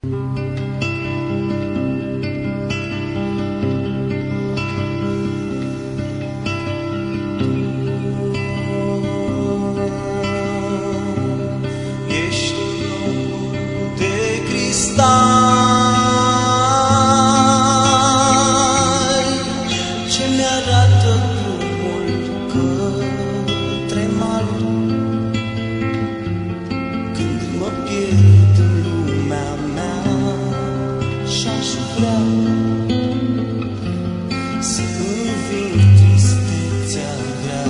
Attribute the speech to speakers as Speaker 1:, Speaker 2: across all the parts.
Speaker 1: Ce mi-arată drumul către mal, când mă pierd în lumea mea și-aș vrea să înving tristețea grea.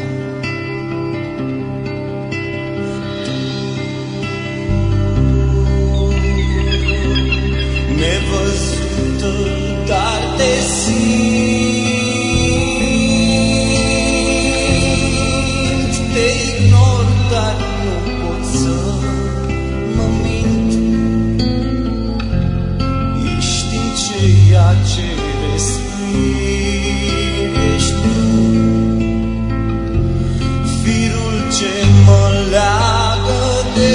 Speaker 1: Nevăzută, dar te simt, te ignor, dar nu pot să mă mint. Ești în ceea ce respiri, ești tu, firul ce mă leagă de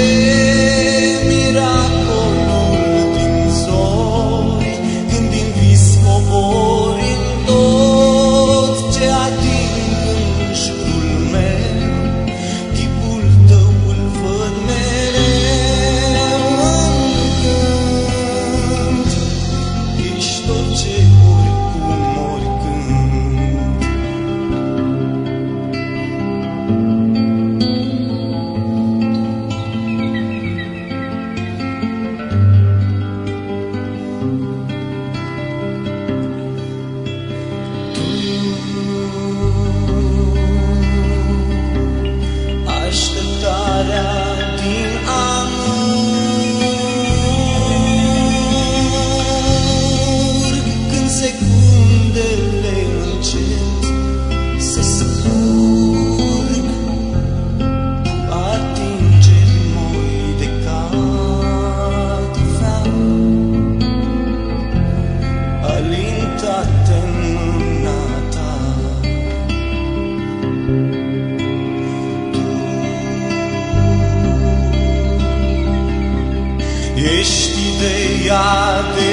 Speaker 1: ești ideea de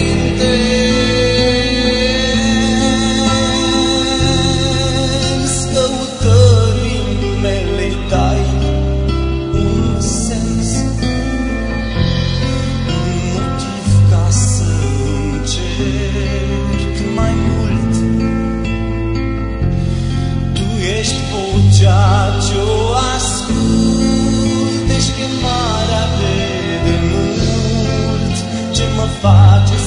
Speaker 1: intens, căutării mele dai un sens, un motiv ca să încerc mai mult. Tu ești vocea ce-o ascult, ești chemarea de demult ce mă face